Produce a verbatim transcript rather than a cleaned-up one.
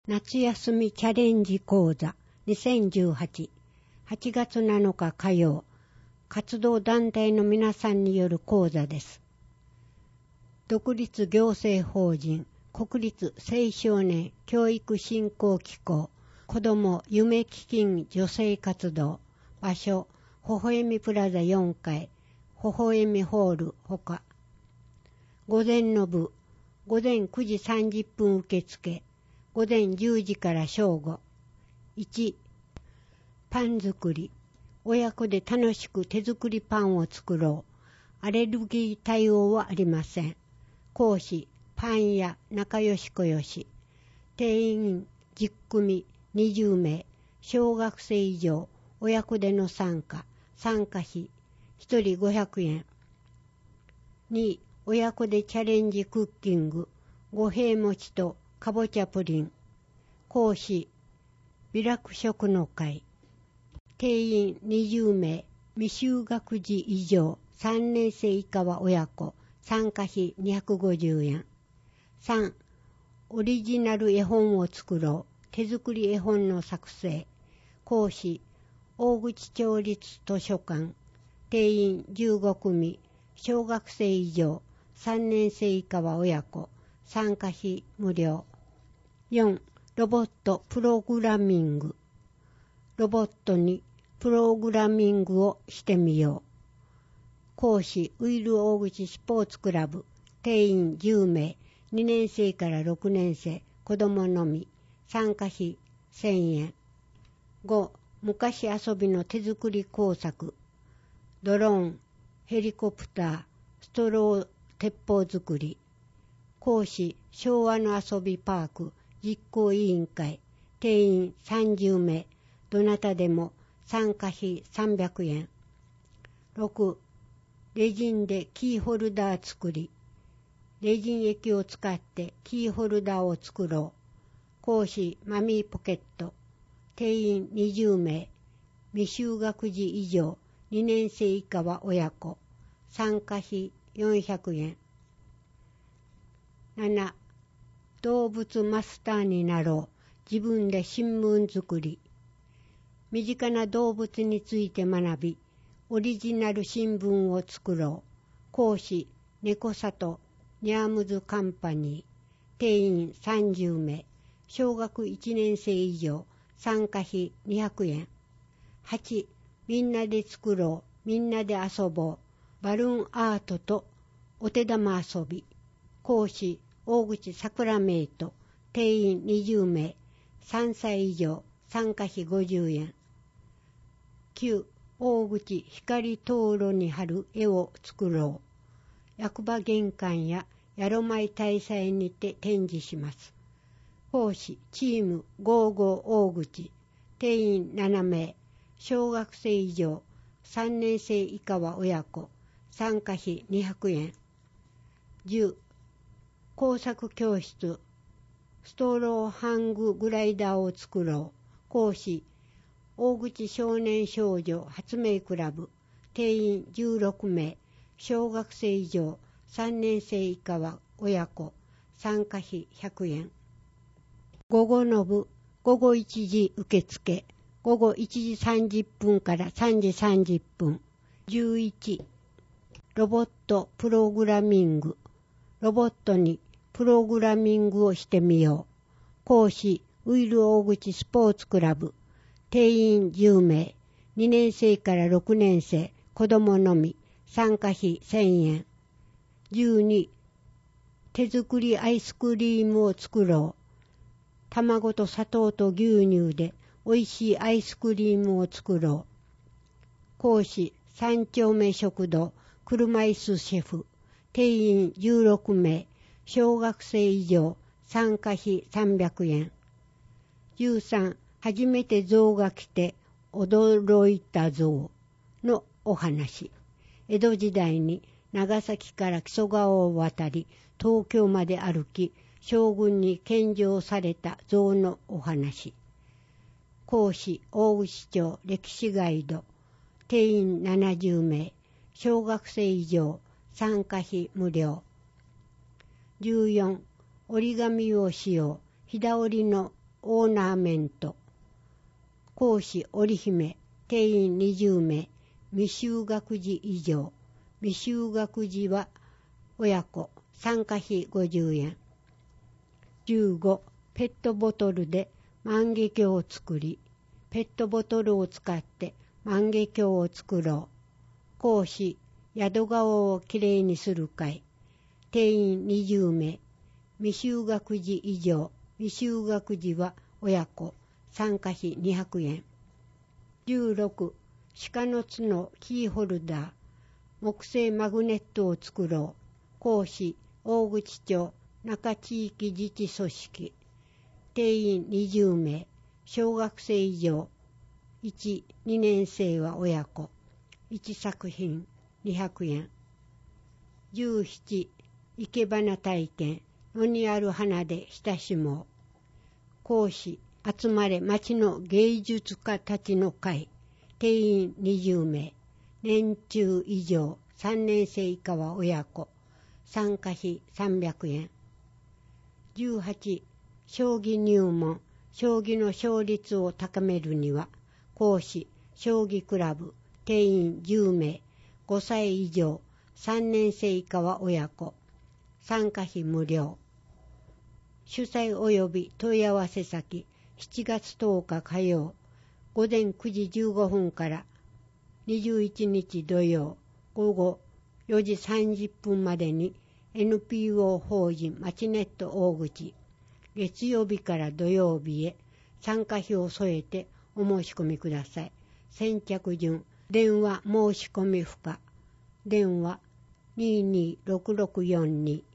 夏休みチャレンジ講座にせんじゅうはち、はちがつなのか火曜、活動団体の皆さんによる講座です。独立行政法人国立青少年教育振興機構子ども夢基金女性活動場所ほほえみプラザよんかいほほえみホールほか午前の部午前くじさんじゅっぷん受付午前じゅうじから正午。いち. パン作り。親子で楽しく手作りパンを作ろう。アレルギー対応はありません。講師、パン屋仲良し小よし。定員じゅっくみにじゅうめい。小学生以上。親子での参加。参加費。ひとりごひゃくえん。に. 親子でチャレンジクッキング。五平餅とかぼちゃプリン。講師、美楽食の会。定員にじゅうめい。未就学児以上。さんねんせい以下は親子。参加費にひゃくごじゅうえん。さん. オリジナル絵本を作ろう。手作り絵本の作成。講師、大口町立図書館。定員じゅうごくみ。小学生以上。さんねんせい以下は親子。参加費無料。よん. ロボットプログラミング。ロボットにプログラミングをしてみよう。講師、ウイル大口スポーツクラブ。定員じゅうめい。にねんせいからろくねんせい。子供のみ。参加費せんえん。ご. 昔遊びの手作り工作。ドローン、ヘリコプター、ストロー鉄砲作り。講師、昭和の遊びパーク実行委員会。定員さんじゅうめい。どなたでも参加費さんびゃくえん。ろく. レジンでキーホルダー作り。レジン液を使ってキーホルダーを作ろう。講師、マミーポケット。定員にじゅうめい。未就学児以上。にねんせい以下は親子。参加費よんひゃくえん。なな. 動物マスターになろう。自分で新聞作り。身近な動物について学び、オリジナル新聞を作ろう。講師、猫里ニャームズカンパニー。定員さんじゅうめい。小学いちねんせい以上。参加費にひゃくえん。はち. みんなで作ろう。みんなで遊ぼう。バルーンアートとお手玉遊び。講師、大口桜メイト。定員にじゅうめい。さんさい以上。参加費ごじゅうえん。きゅう. 大口光灯籠に貼る絵を作ろう。役場玄関ややろまい大祭にて展示します。講師、チームごじゅうご大口。定員ななめい。小学生以上。さんねんせい以下は親子。参加費にひゃくえん。じゅう. 工作教室。ストローハンググライダーを作ろう。講師、大口少年少女発明クラブ。定員じゅうろくめい。小学生以上。さんねんせい以下は親子。参加費ひゃくえん。午後の部、ごごいちじ受付。ごごいちじさんじゅっぷんからさんじさんじゅっぷん。じゅういち. ロボットプログラミング。ロボットにプログラミングをしてみよう。講師、ウイル大口スポーツクラブ。定員じゅうめい。にねんせいからろくねんせい。子供のみ。参加費せんえん。じゅうに. 手作りアイスクリームを作ろう。卵と砂糖と牛乳でおいしいアイスクリームを作ろう。講師、三丁目食堂車椅子シェフ。定員じゅうろくめい。小学生以上。参加費さんびゃくえん。じゅうさん. 初めて象が来て驚いた象のお話。江戸時代に長崎から木曽川を渡り東京まで歩き将軍に献上された象のお話。講師、大牛町歴史ガイド。定員ななじゅうめい。小学生以上。参加費無料。じゅうよん. 折り紙をしよう。ひだ折りのオーナーメント。講師織姫、定員にじゅうめい、未就学児以上。未就学児は親子、参加費ごじゅうえん。じゅうご、ペットボトルで万華鏡を作り、ペットボトルを使って万華鏡を作ろう。講師、宿顔をきれいにする会。定員にじゅうめい、未就学児以上。未就学児は親子、参加費にひゃくえん。じゅうろく、鹿の角キーホルダー、木製マグネットを作ろう。講師、大口町中地域自治組織。定員にじゅうめい、小学生以上。いち、にねんせいは親子。いち作品にひゃくえん。じゅうなな、生け花体験、野にある花で親しもう。講師、集まれ町の芸術家たちの会。定員にじゅうめい。年中以上、さんねんせい以下は親子。参加費さんびゃくえん。じゅうはち、将棋入門。将棋の勝率を高めるには、講師、将棋クラブ。定員じゅうめい。ごさい以上、さんねんせい以下は親子。参加費無料。主催及び問い合わせ先、しちがつとおか火曜、午前くじじゅうごふんからにじゅういちにち土曜、午後よじさんじゅっぷんまでに エヌピーオー 法人マチネット大口、月曜日から土曜日へ参加費を添えてお申し込みください。先着順、電話申し込み不可。電話にーにーろくろくよんに。